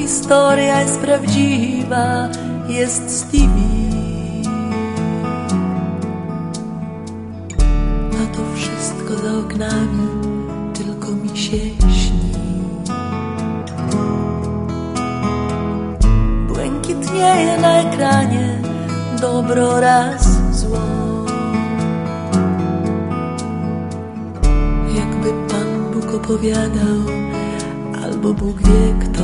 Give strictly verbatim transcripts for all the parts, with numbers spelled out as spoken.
historia jest prawdziwa, jest Stevie. A to wszystko za oknami tylko mi się śni. Błękitnieje na ekranie dobro raz zło. Jakby Pan Bóg opowiadał, albo Bóg wie kto.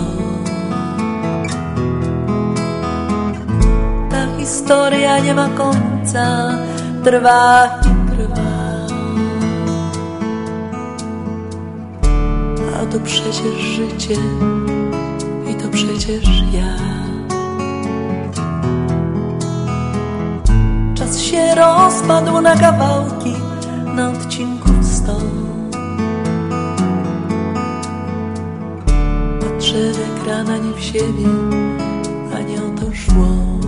Ta historia nie ma końca, trwa i trwa. A to przecież życie i to przecież ja. Czas się rozpadł na kawałki, na odcinków sto. Patrzę w ekran, a nie w siebie, a nie o to szło.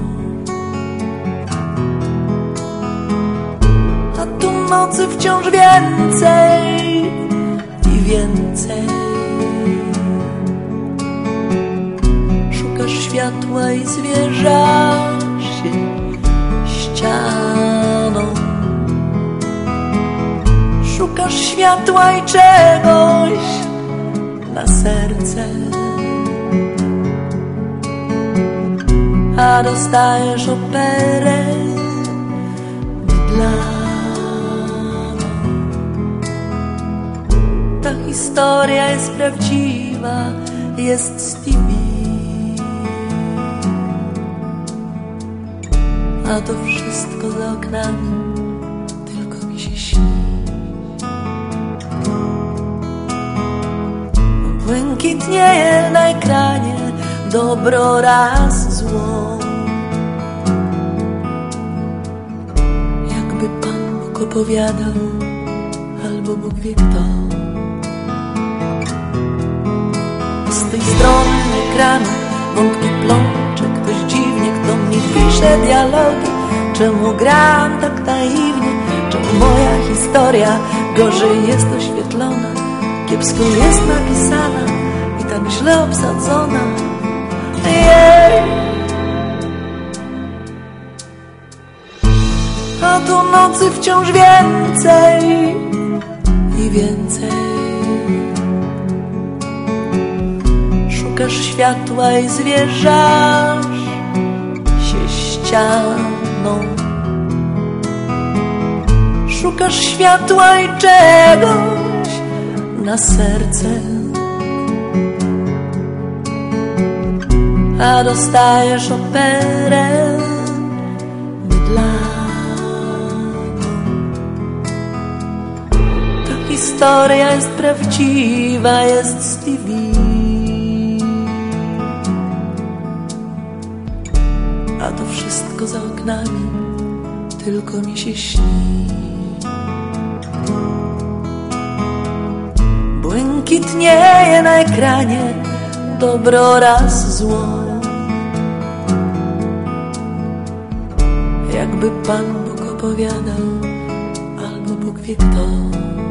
A tu nocy wciąż więcej i więcej. Szukasz światła i zwierzasz się ścianą. Szukasz światła i czegoś na serce, a dostajesz operę mydlaną. Ta historia jest prawdziwa, jest Stevie. A to wszystko za oknami tylko mi się śni. Błękitnieje na ekranie dobro raz zło. Jakby Pan Bóg opowiadał, albo Bóg wie kto. Z tej strony ekranu wątki plącze ktoś dziwnie, kto mi pisze dialogi. Czemu gram tak naiwnie? Czemu moja historia gorzej jest oświetlona, kiepsko jest napisana i tak źle obsadzona? Jej. A tu nocy wciąż więcej i więcej. Szukasz światła i zwierzasz się ścianą. Szukasz światła i czegoś na serce, a dostajesz operę mydlaną. Ta historia jest prawdziwa, jest Stevie. A to wszystko za oknami tylko mi się śni. Błękitnieje na ekranie dobro raz zło. Jakby Pan Bóg opowiadał, albo Bóg wie kto.